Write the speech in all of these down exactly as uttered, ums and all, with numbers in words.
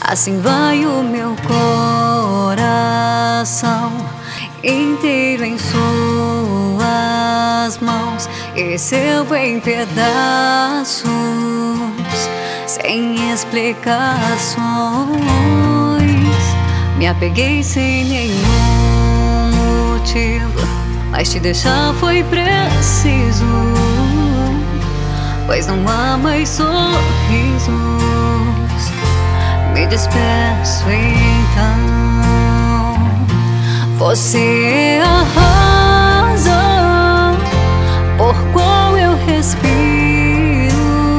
Assim vai o meu coração inteiro em suas mãos, e seu em pedaços, sem explicações. Me apeguei sem nenhum motivo, mas te deixar foi preciso, pois não há mais sorrisos. Me despeço então. Você é a razão por qual eu respiro,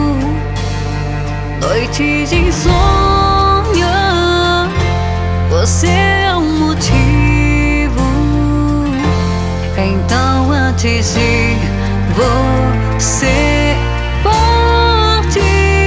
noite de insônia. Você é o motivo. Então, antes de você partir,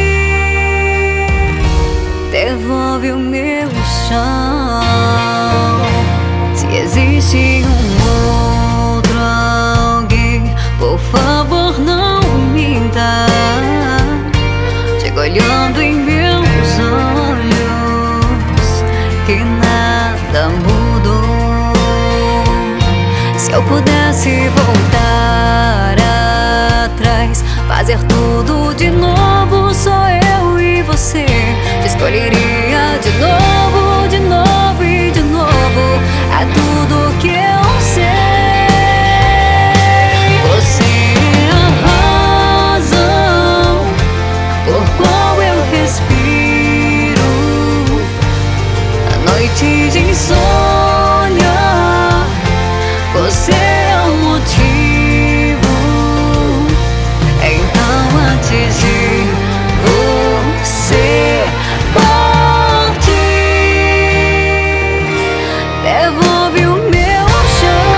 devolve o meu chão. Se existe um outro alguém, por favor não minta. Chego olhando em meus olhos que nada mudou. Se eu pudesse voltar atrás, fazer tudo de novo, só eu e você, te escolheria de novo, de novo e de novo. É tudo que eu sei. Você é a razão por qual eu respiro, a noite de insônia. Você é o motivo. Então, antes de você partir, devolve o meu chão.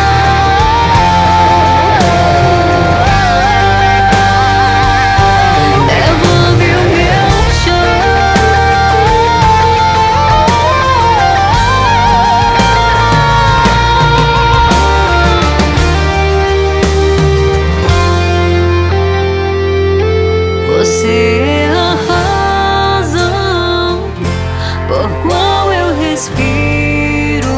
Devolve o meu chão. Você é a razão por qual eu respiro,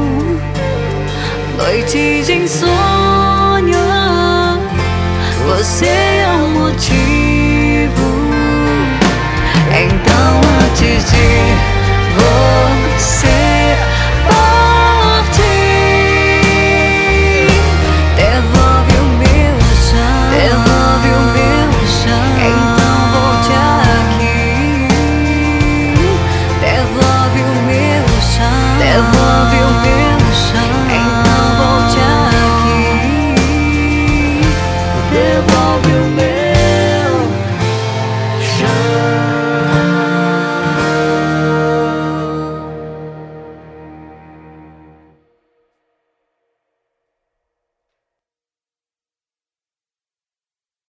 noite de insônia. Você é o motivo. Então, antes de você partir, devolve o meu chão. Devolve o meu chão. Então volte aqui. Devolve o meu chão. Devolve o meu